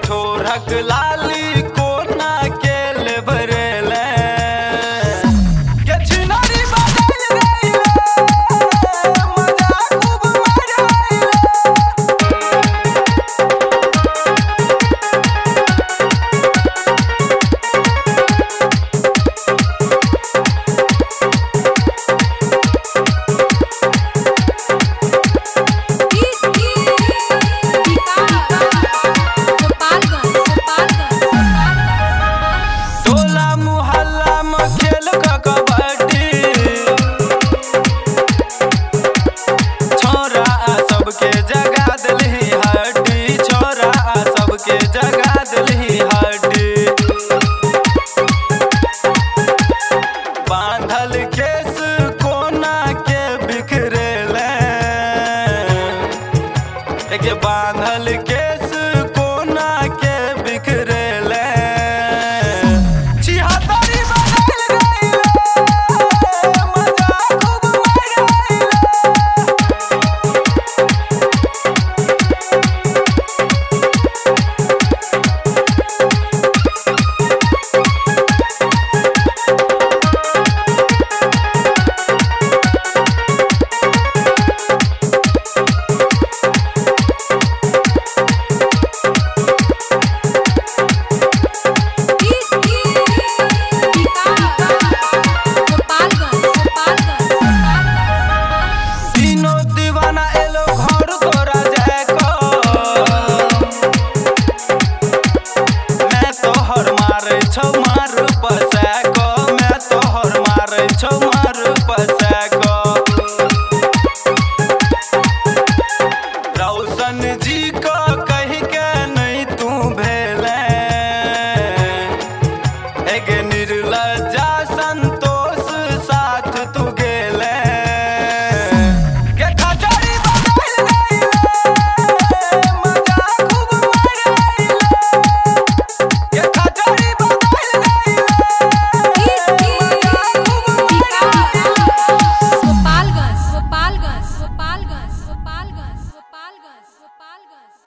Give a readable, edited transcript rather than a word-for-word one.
ठोरक लाली कोना के लेबरेले के छिनारी बदल गईले मजा खूब मजाइले बांधल केस कोना के बिखरेले के बांधल केस कोना के बिखरेले छिहत्तरी बदल गईले मजा खूब मजाइले रौशन जी को कही के नहीं तू भेले एक निर्लज्जा संतोष साथ तू गेले के खचड़ी बदल गईले मजा खूब मजाइले के खचड़ी बदल गईले मजा खूब मजाइले गोपालगंज गोपालगंज गोपालगंज